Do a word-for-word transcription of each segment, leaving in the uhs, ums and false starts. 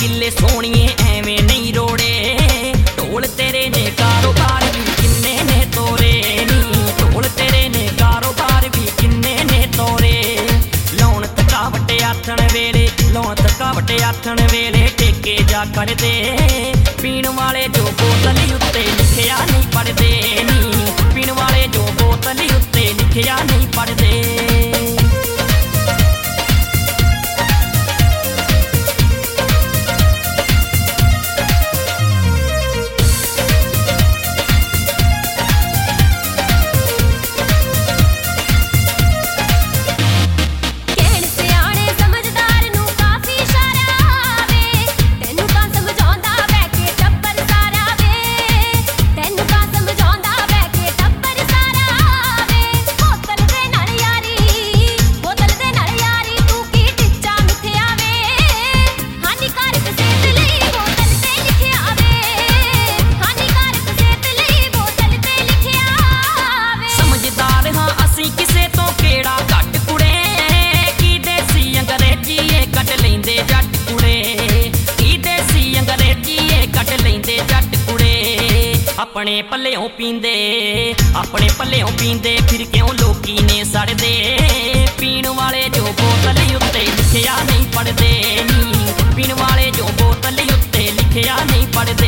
किले सोनिए एवें नहीं रोड़े, ढोल तेरे ने कारोबार भी किन्ने ने तोरे नी, ढोल तेरे ने कारोबार भी किन्ने ने तोरे। लौन थकावट आथण वेले, लौन थकावट आथण वेले टेके जा करदे, पीण वाले जो बोतल उत्ते लिखिया नहीं पढ़दे नी, पीण वाले जो बोतल उत्ते लिखिया नहीं पढ़दे। अपने पल्लेओं पींदे, अपने पल्लेओं पींदे, फिर क्यों लोकी ने सड़दे, पीण वाले जो बोतल उत्ते लिखिया नहीं पढ़दे नी, पीण वाले जो बोतल उत्ते लिखिया नहीं पढ़दे।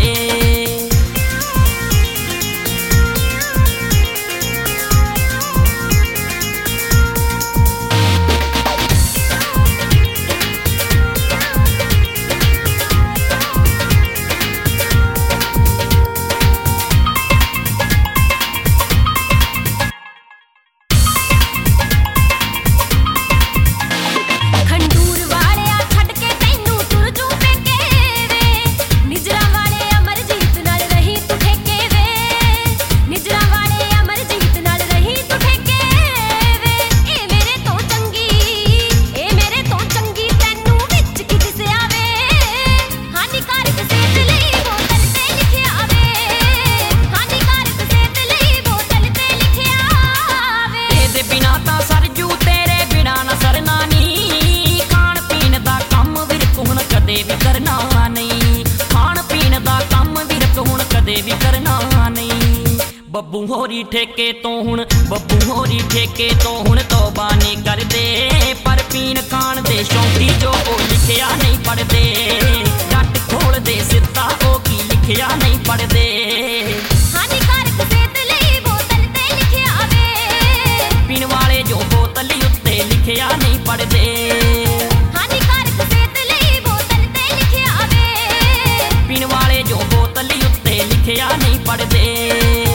बब्बू होरी ठेके तो हुण, बब्बू होरी ठेके तो हुण तौबा नहीं करदे, पर पीन खान दे शौकी जो ओ लिखिया नहीं पढ़दे, जट खोल दे सिद्धा ओ की लिखिया नहीं पढ़दे। हानिकारक सेहत लई बोतल ते लिखिया वे, पीण वाले जो बोतल उत्ते लिखिया नहीं पढ़दे। हानिकारक सेहत लई बोतल ते लिखिया वे, पीण वाले जो बोतल उत्ते लिखिया नहीं पढ़दे।